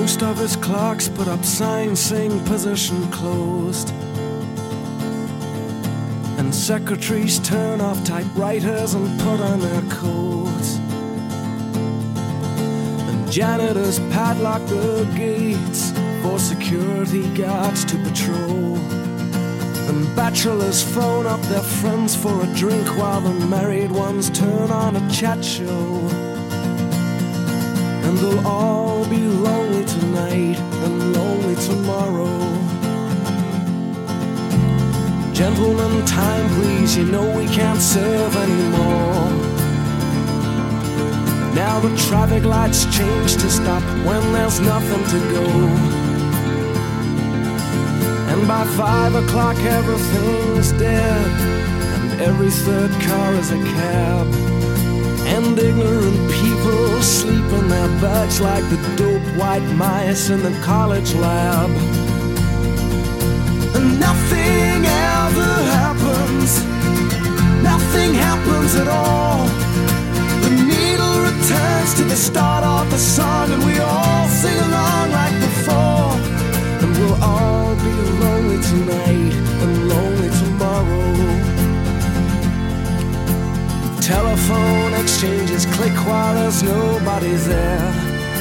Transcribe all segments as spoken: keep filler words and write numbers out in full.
Post office clerks put up signs saying position closed, and secretaries turn off typewriters and put on their coats, and janitors padlock the gates for security guards to patrol, and bachelors phone up their friends for a drink while the married ones turn on a chat show. And they'll all be lonely tonight and lonely tomorrow. Gentlemen, time please, you know we can't serve anymore. Now the traffic lights change to stop when there's nothing to go. And by five o'clock everything's dead, and every third car is a cab. And ignorant people sleep in their beds like the dope white mice in the college lab. And nothing ever happens, nothing happens at all. The needle returns to the start of the song, and we all sing along like before. And we'll all be lonely tonight and lonely tomorrow. Telephone exchanges click while there's nobody there.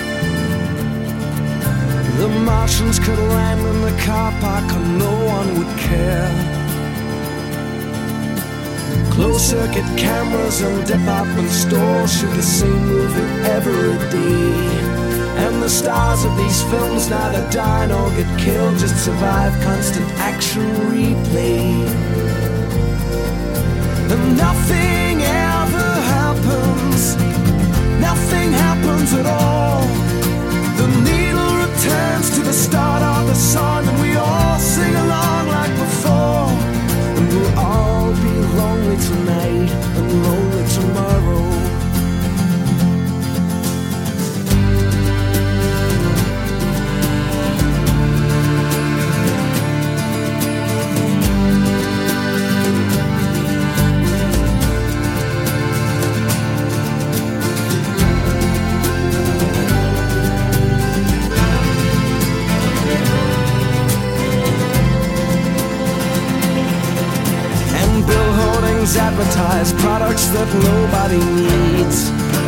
The Martians could land in the car park and no one would care. Closed-circuit cameras and department stores shoot the same movie every day. And the stars of these films neither die nor get killed, just survive constant action replay. And nothing ever happens, nothing happens at all. The needle returns to the start of the song, and we all sing along like before. And we'll all be lonely tonight and lonely tomorrow. Advertise products that nobody needs,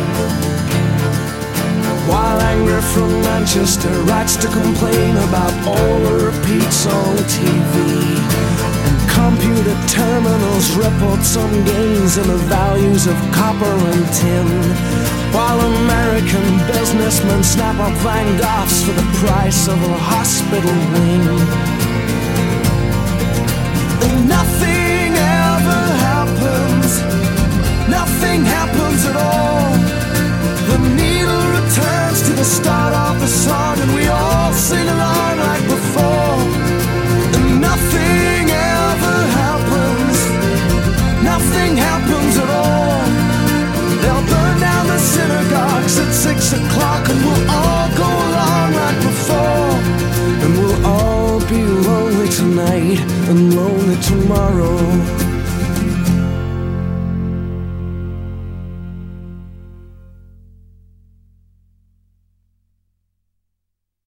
while anger from Manchester writes to complain about all the repeats on T V. And computer terminals report some gains in the values of copper and tin, while American businessmen snap up Van Goghs for the price of a hospital wing. And nothing ever happens, nothing happens at all. The needle returns to the start of the song, and we all sing along like before. And nothing ever happens, nothing happens at all. They'll burn down the synagogues at six o'clock, and we'll all go along like before. And we'll all be lonely tonight and lonely tomorrow.